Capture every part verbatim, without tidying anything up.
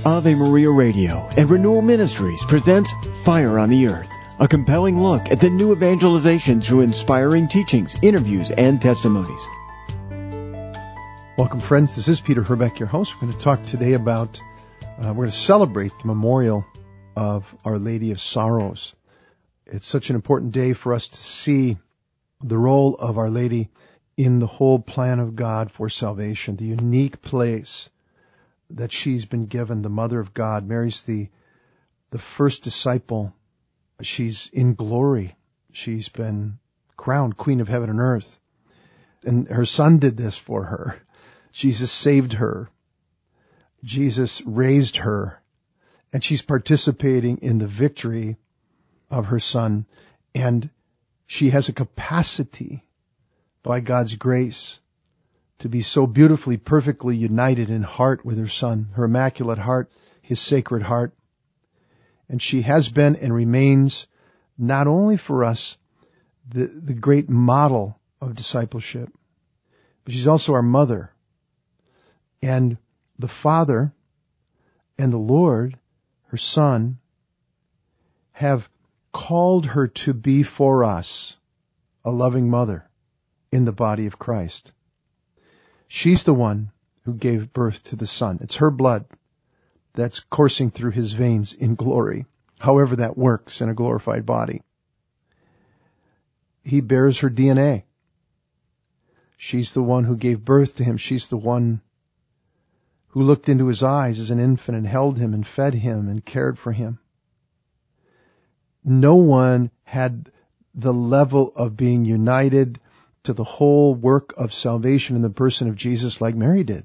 Ave Maria Radio and Renewal Ministries presents Fire on the Earth, a compelling look at the new evangelization through inspiring teachings, interviews, and testimonies. Welcome, friends. This is Peter Herbeck, your host. We're going to talk today about, uh, we're going to celebrate the memorial of Our Lady of Sorrows. It's such an important day for us to see the role of Our Lady in the whole plan of God for salvation, the unique place that she's been given, the Mother of God. Mary's the, the first disciple. She's in glory. She's been crowned Queen of Heaven and Earth. And her Son did this for her. Jesus saved her. Jesus raised her. And she's participating in the victory of her Son. And she has a capacity by God's grace to be so beautifully, perfectly united in heart with her Son, her immaculate heart, his sacred heart. And she has been and remains not only for us the, the great model of discipleship, but she's also our mother. And the Father and the Lord, her Son, have called her to be for us a loving mother in the body of Christ. She's the one who gave birth to the Son. It's her blood that's coursing through his veins in glory, however that works in a glorified body. He bears her D N A. She's the one who gave birth to him. She's the one who looked into his eyes as an infant and held him and fed him and cared for him. No one had the level of being united to the whole work of salvation in the person of Jesus like Mary did.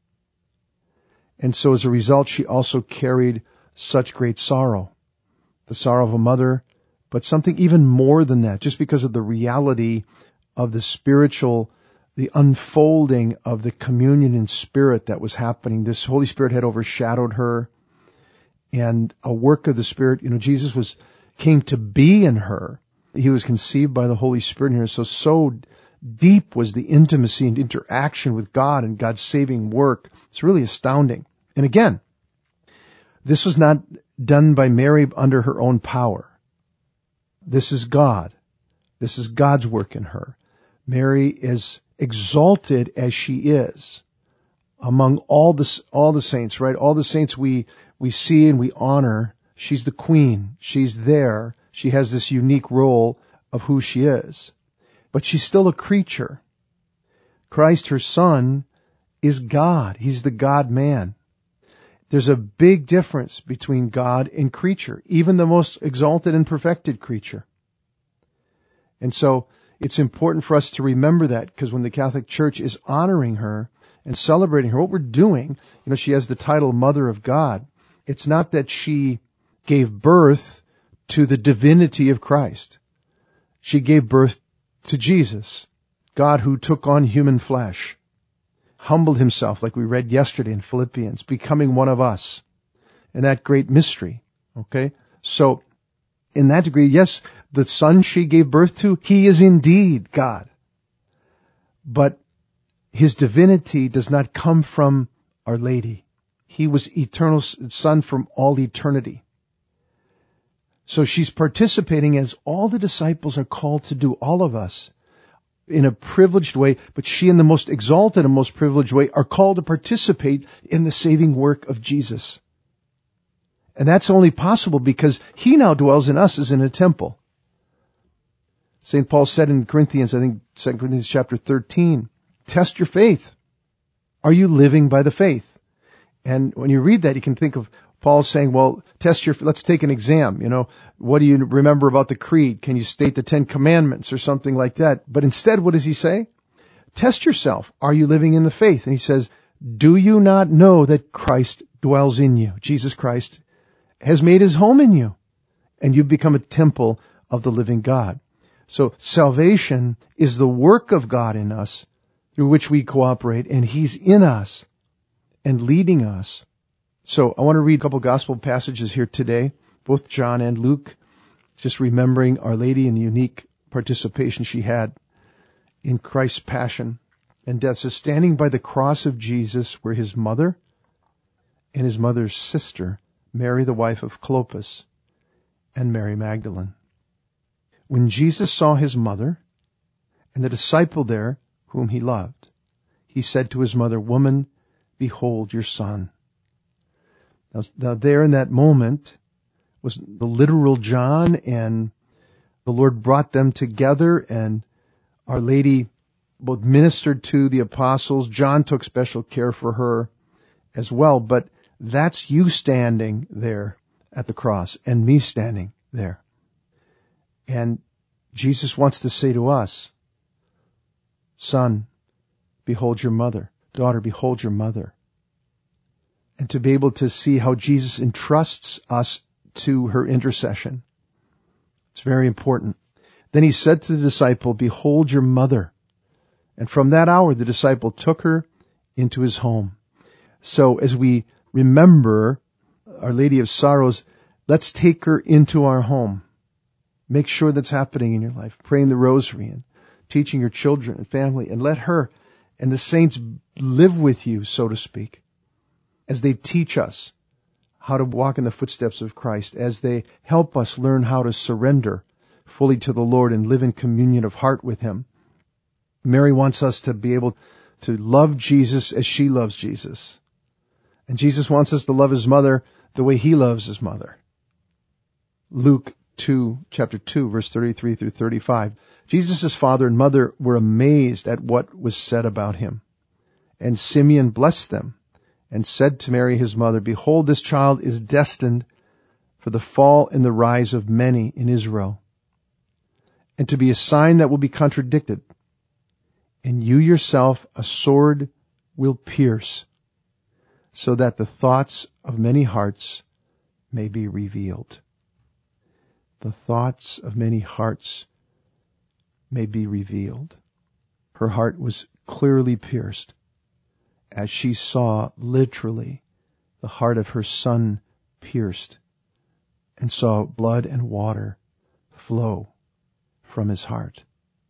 And so as a result, she also carried such great sorrow, the sorrow of a mother, but something even more than that, just because of the reality of the spiritual, the unfolding of the communion in spirit that was happening. This Holy Spirit had overshadowed her, and a work of the Spirit, you know, Jesus was, came to be in her. He was conceived by the Holy Spirit in her. So, so deep was the intimacy and interaction with God and God's saving work. It's really astounding. And again, this was not done by Mary under her own power. This is God. This is God's work in her. Mary is exalted as she is among all the, all the saints, right? All the saints we, we see and we honor. She's the queen. She's there. She has this unique role of who she is. But she's still a creature. Christ, her Son, is God. He's the God-man. There's a big difference between God and creature, even the most exalted and perfected creature. And so it's important for us to remember that, because when the Catholic Church is honoring her and celebrating her, what we're doing, you know, she has the title Mother of God. It's not that she gave birth to the divinity of Christ. She gave birth to Jesus, God who took on human flesh, humbled himself like we read yesterday in Philippians, becoming one of us, and that great mystery. Okay? So, in that degree, yes, the Son she gave birth to, he is indeed God. But his divinity does not come from Our Lady. He was eternal Son from all eternity. So she's participating as all the disciples are called to do, all of us, in a privileged way, but she in the most exalted and most privileged way are called to participate in the saving work of Jesus. And that's only possible because he now dwells in us as in a temple. Saint Paul said in Corinthians, I think Second Corinthians chapter thirteen, test your faith. Are you living by the faith? And when you read that, you can think of Paul saying, well, test your, let's take an exam. You know, what do you remember about the creed? Can you state the Ten Commandments or something like that? But instead, what does he say? Test yourself. Are you living in the faith? And he says, do you not know that Christ dwells in you? Jesus Christ has made his home in you, and you've become a temple of the living God. So salvation is the work of God in us through which we cooperate, and he's in us and leading us. So I want to read a couple gospel passages here today, both John and Luke, just remembering Our Lady and the unique participation she had in Christ's passion and death. So standing by the cross of Jesus were his mother and his mother's sister, Mary the wife of Clopas, and Mary Magdalene. When Jesus saw his mother and the disciple there whom he loved, he said to his mother, "Woman, behold your son." Now, now there in that moment was the literal John, and the Lord brought them together, and Our Lady both ministered to the apostles. John took special care for her as well, but that's you standing there at the cross and me standing there. And Jesus wants to say to us, son, behold your mother. Daughter, behold your mother. And to be able to see how Jesus entrusts us to her intercession. It's very important. Then he said to the disciple, behold your mother. And from that hour, the disciple took her into his home. So as we remember Our Lady of Sorrows, let's take her into our home. Make sure that's happening in your life. Praying the rosary and teaching your children and family, and let her and the saints live with you, so to speak, as they teach us how to walk in the footsteps of Christ, as they help us learn how to surrender fully to the Lord and live in communion of heart with him. Mary wants us to be able to love Jesus as she loves Jesus. And Jesus wants us to love his mother the way he loves his mother. Luke two, chapter two, verse thirty-three through thirty-five. Jesus' father and mother were amazed at what was said about him. And Simeon blessed them and said to Mary his mother, behold, this child is destined for the fall and the rise of many in Israel, and to be a sign that will be contradicted. And you yourself a sword will pierce, so that the thoughts of many hearts may be revealed. The thoughts of many hearts may be revealed. Her heart was clearly pierced as she saw literally the heart of her son pierced and saw blood and water flow from his heart.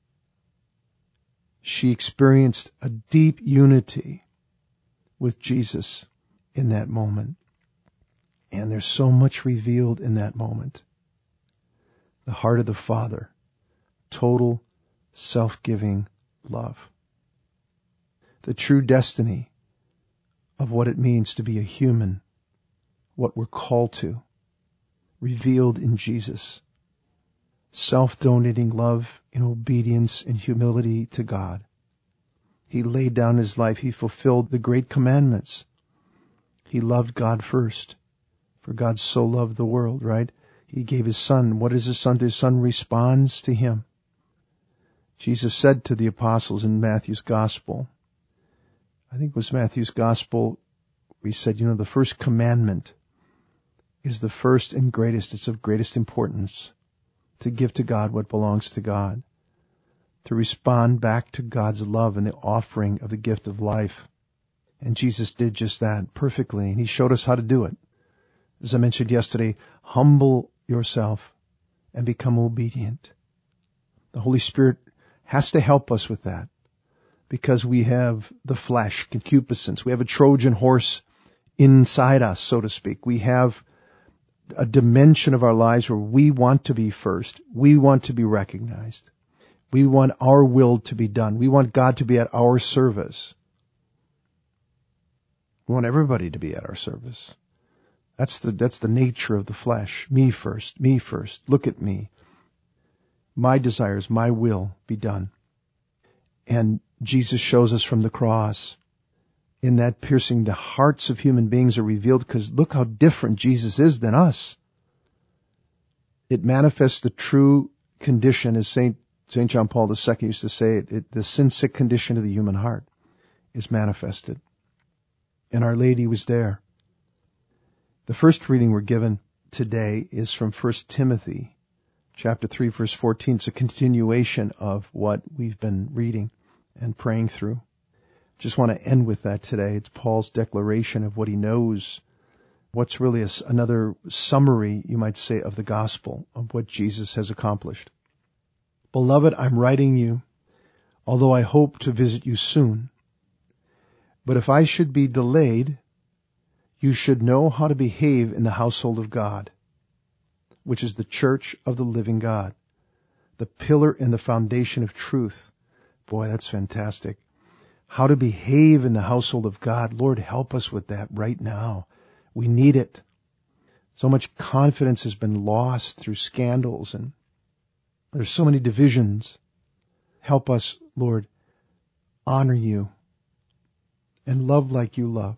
She experienced a deep unity with Jesus in that moment. And there's so much revealed in that moment. The heart of the Father, total self-giving love. The true destiny of what it means to be a human, what we're called to, revealed in Jesus. Self-donating love in obedience and humility to God. He laid down his life. He fulfilled the great commandments. He loved God first. For God so loved the world, right? He gave his son. What is his son? His son responds to him. Jesus said to the apostles in Matthew's gospel, I think it was Matthew's gospel, he said, you know, the first commandment is the first and greatest. It's of greatest importance. To give to God what belongs to God. To respond back to God's love and the offering of the gift of life. And Jesus did just that perfectly, and he showed us how to do it. As I mentioned yesterday, humble yourself and become obedient. The Holy Spirit has to help us with that, because we have the flesh, concupiscence. We have a Trojan horse inside us, so to speak. We have a dimension of our lives where we want to be first. We want to be recognized. We want our will to be done. We want God to be at our service. We want everybody to be at our service. That's the, that's the nature of the flesh. Me first, me first. Look at me. My desires, my will be done. And Jesus shows us from the cross, in that piercing, the hearts of human beings are revealed, because look how different Jesus is than us. It manifests the true condition, as Saint Saint John Paul the Second used to say, it, it, the sin-sick condition of the human heart is manifested. And Our Lady was there. The first reading we're given today is from First Timothy, chapter three, verse fourteen. It's a continuation of what we've been reading and praying through. Just want to end with that today. It's Paul's declaration of what he knows, what's really a, another summary, you might say, of the gospel, of what Jesus has accomplished. Beloved, I'm writing you, although I hope to visit you soon. But if I should be delayed, you should know how to behave in the household of God, which is the church of the living God, the pillar and the foundation of truth. Boy, that's fantastic. How to behave in the household of God. Lord, help us with that right now. We need it. So much confidence has been lost through scandals, and there's so many divisions. Help us, Lord, honor you and love like you love,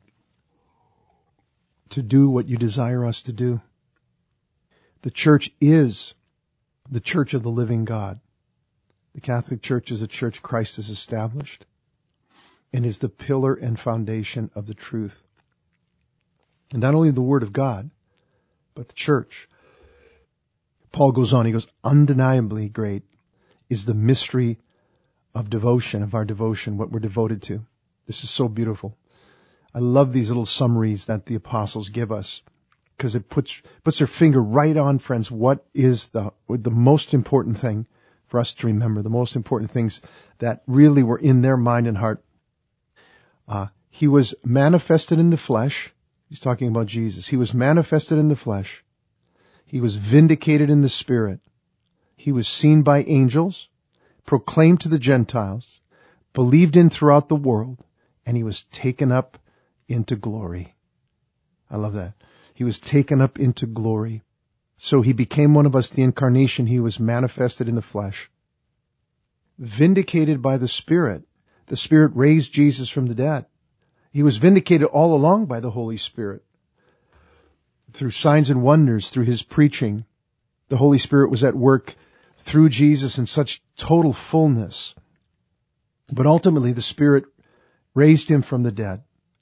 to do what you desire us to do. The church is the church of the living God. The Catholic Church is a church Christ has established and is the pillar and foundation of the truth. And not only the Word of God, but the church. Paul goes on, he goes, undeniably great is the mystery of devotion, of our devotion, what we're devoted to. This is so beautiful. I love these little summaries that the apostles give us, because it puts puts their finger right on, friends, what is the the most important thing for us to remember, the most important things that really were in their mind and heart. Uh, he was manifested in the flesh. He's talking about Jesus. He was manifested in the flesh. He was vindicated in the Spirit. He was seen by angels, proclaimed to the Gentiles, believed in throughout the world, and he was taken up into glory. I love that. He was taken up into glory. So he became one of us, the incarnation. He was manifested in the flesh. Vindicated by the Spirit. The Spirit raised Jesus from the dead. He was vindicated all along by the Holy Spirit. Through signs and wonders, through his preaching, the Holy Spirit was at work through Jesus in such total fullness. But ultimately, the Spirit raised him from the dead.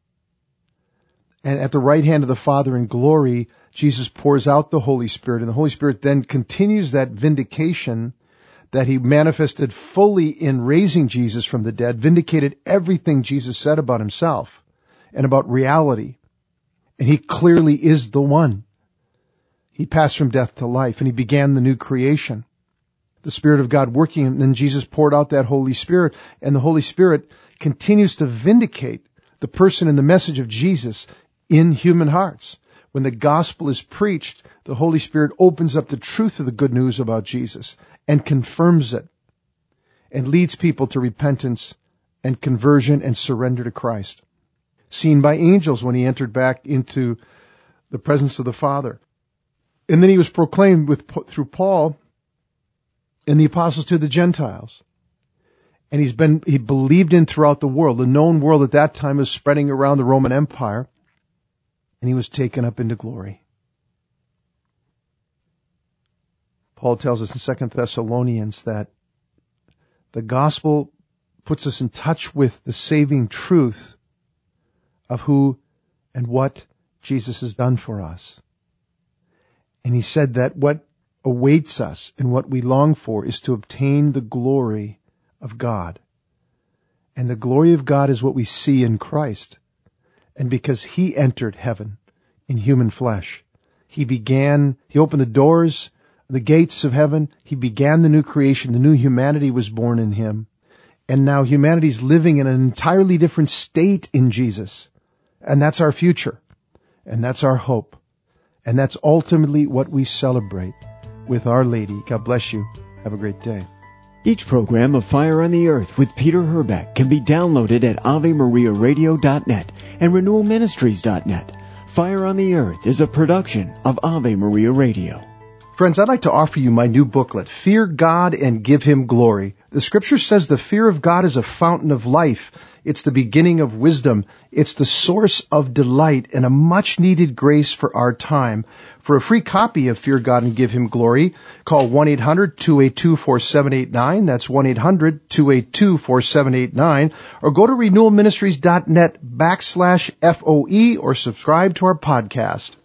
And at the right hand of the Father in glory, Jesus pours out the Holy Spirit. And the Holy Spirit then continues that vindication that he manifested fully in raising Jesus from the dead, vindicated everything Jesus said about himself and about reality. And he clearly is the one. He passed from death to life, and he began the new creation. The Spirit of God working, and then Jesus poured out that Holy Spirit, and the Holy Spirit continues to vindicate the person and the message of Jesus in human hearts. When the gospel is preached, the Holy Spirit opens up the truth of the good news about Jesus and confirms it and leads people to repentance and conversion and surrender to Christ. Seen by angels when he entered back into the presence of the Father. And then he was proclaimed with, through Paul and the apostles to the Gentiles. And he's been, he believed in throughout the world. The known world at that time was spreading around the Roman Empire. And he was taken up into glory. Paul tells us in Second Thessalonians that the gospel puts us in touch with the saving truth of who and what Jesus has done for us. And he said that what awaits us and what we long for is to obtain the glory of God. And the glory of God is what we see in Christ. And because he entered heaven in human flesh, he began, he opened the doors, the gates of heaven. He began the new creation. The new humanity was born in him. And now humanity's living in an entirely different state in Jesus. And that's our future. And that's our hope. And that's ultimately what we celebrate with Our Lady. God bless you. Have a great day. Each program of Fire on the Earth with Peter Herbeck can be downloaded at ave maria radio dot net and renewal ministries dot net. Fire on the Earth is a production of Ave Maria Radio. Friends, I'd like to offer you my new booklet, Fear God and Give Him Glory. The Scripture says the fear of God is a fountain of life. It's the beginning of wisdom. It's the source of delight and a much-needed grace for our time. For a free copy of Fear God and Give Him Glory, call one eight hundred two eight two four seven eight nine. That's one eight hundred two eight two four seven eight nine. Or go to renewal ministries dot net backslash F O E or subscribe to our podcast.